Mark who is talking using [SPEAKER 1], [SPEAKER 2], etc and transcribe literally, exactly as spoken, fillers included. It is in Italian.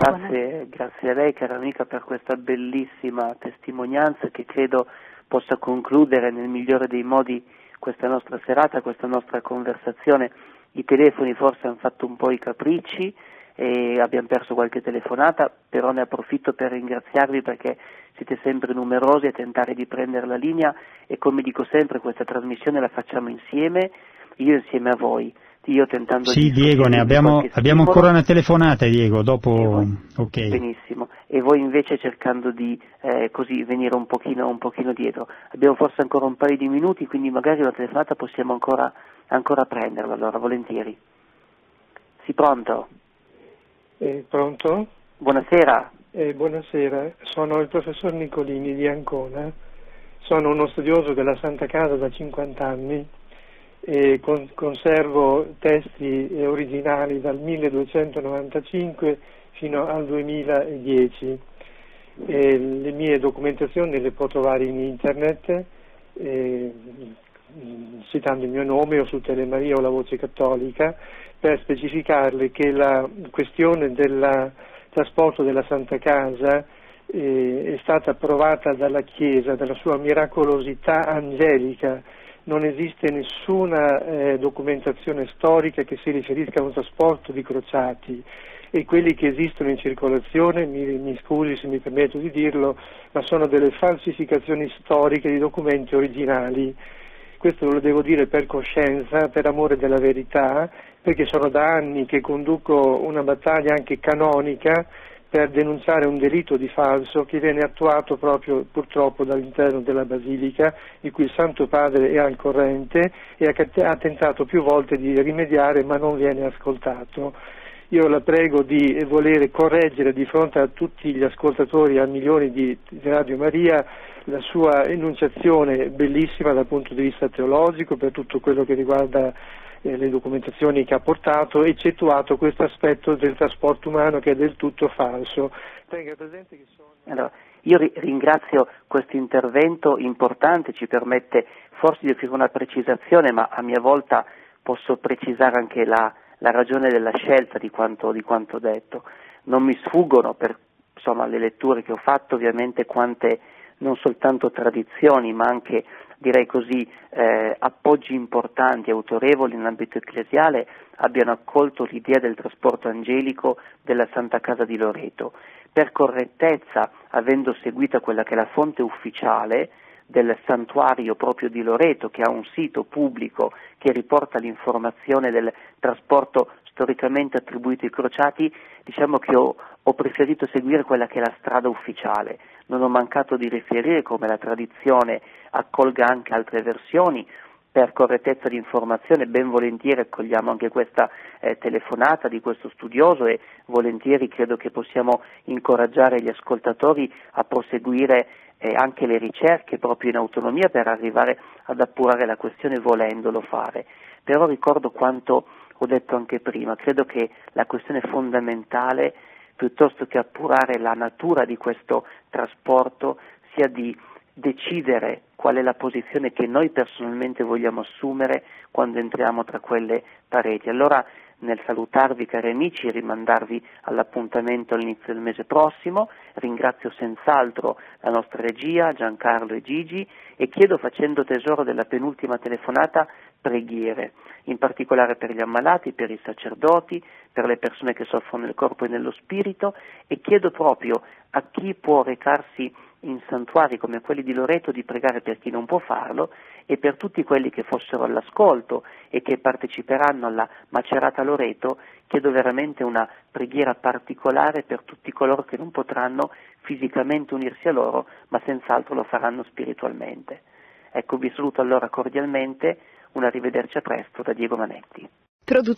[SPEAKER 1] Grazie, grazie a lei cara amica per questa bellissima testimonianza che credo possa concludere nel migliore dei modi questa nostra serata, questa nostra conversazione. I telefoni forse hanno fatto un po' i capricci e abbiamo perso qualche telefonata, però ne approfitto per ringraziarvi perché siete sempre numerosi a tentare di prendere la linea e come dico sempre questa trasmissione la facciamo insieme, io insieme a voi. Io tentando
[SPEAKER 2] sì,
[SPEAKER 1] di
[SPEAKER 2] Diego, ne abbiamo, abbiamo ancora una telefonata, Diego, dopo...
[SPEAKER 1] Voi,
[SPEAKER 2] ok.
[SPEAKER 1] Benissimo, e voi invece cercando di eh, così venire un pochino, un pochino dietro. Abbiamo forse ancora un paio di minuti, quindi magari una telefonata possiamo ancora, ancora prenderla, allora, volentieri. Sì, pronto?
[SPEAKER 3] Eh, pronto?
[SPEAKER 1] Buonasera.
[SPEAKER 3] Eh, buonasera, sono il professor Nicolini di Ancona, sono uno studioso della Santa Casa da cinquanta anni e con, conservo testi originali dal milleduecentonovantacinque fino al duemiladieci. E le mie documentazioni le può trovare in internet eh, citando il mio nome o su Telemaria o la Voce Cattolica, per specificarle che la questione del trasporto della Santa Casa eh, è stata approvata dalla Chiesa, dalla sua miracolosità angelica. Non esiste nessuna eh, documentazione storica che si riferisca a un trasporto di crociati e quelli che esistono in circolazione, mi, mi scusi se mi permetto di dirlo, ma sono delle falsificazioni storiche di documenti originali. Questo lo devo dire per coscienza, per amore della verità, perché sono da anni che conduco una battaglia anche canonica per denunciare un delitto di falso che viene attuato proprio purtroppo dall'interno della Basilica, di cui il Santo Padre è al corrente e ha tentato più volte di rimediare ma non viene ascoltato. Io la prego di volere correggere di fronte a tutti gli ascoltatori, a milioni di Radio Maria, la sua enunciazione bellissima dal punto di vista teologico per tutto quello che riguarda eh, le documentazioni che ha portato, eccettuato questo aspetto del trasporto umano che è del tutto falso. Tenga presente che sono...
[SPEAKER 1] Allora, io ri- ringrazio questo intervento importante, ci permette forse di offrire una precisazione, ma a mia volta posso precisare anche la, la ragione della scelta di quanto, di quanto detto. Non mi sfuggono per insomma, le letture che ho fatto ovviamente quante non soltanto tradizioni ma anche direi così eh, appoggi importanti, autorevoli nell'ambito ecclesiale abbiano accolto l'idea del trasporto angelico della Santa Casa di Loreto. Per correttezza, avendo seguito quella che è la fonte ufficiale del santuario proprio di Loreto, che ha un sito pubblico che riporta l'informazione del trasporto storicamente attribuito ai crociati, diciamo che ho, ho preferito seguire quella che è la strada ufficiale. Non ho mancato di riferire come la tradizione accolga anche altre versioni. Per correttezza di informazione ben volentieri accogliamo anche questa eh, telefonata di questo studioso e volentieri credo che possiamo incoraggiare gli ascoltatori a proseguire eh, anche le ricerche proprio in autonomia per arrivare ad appurare la questione volendolo fare. Però ricordo quanto ho detto anche prima, credo che la questione fondamentale piuttosto che appurare la natura di questo trasporto sia di decidere qual è la posizione che noi personalmente vogliamo assumere quando entriamo tra quelle pareti. Allora, nel salutarvi cari amici e rimandarvi all'appuntamento all'inizio del mese prossimo, ringrazio senz'altro la nostra regia, Giancarlo e Gigi, e chiedo, facendo tesoro della penultima telefonata, preghiere, in particolare per gli ammalati, per i sacerdoti, per le persone che soffrono nel corpo e nello spirito, e chiedo proprio a chi può recarsi in santuari come quelli di Loreto di pregare per chi non può farlo e per tutti quelli che fossero all'ascolto e che parteciperanno alla Macerata Loreto chiedo veramente una preghiera particolare per tutti coloro che non potranno fisicamente unirsi a loro ma senz'altro lo faranno spiritualmente. Ecco, vi saluto allora cordialmente, un arrivederci a presto da Diego Manetti.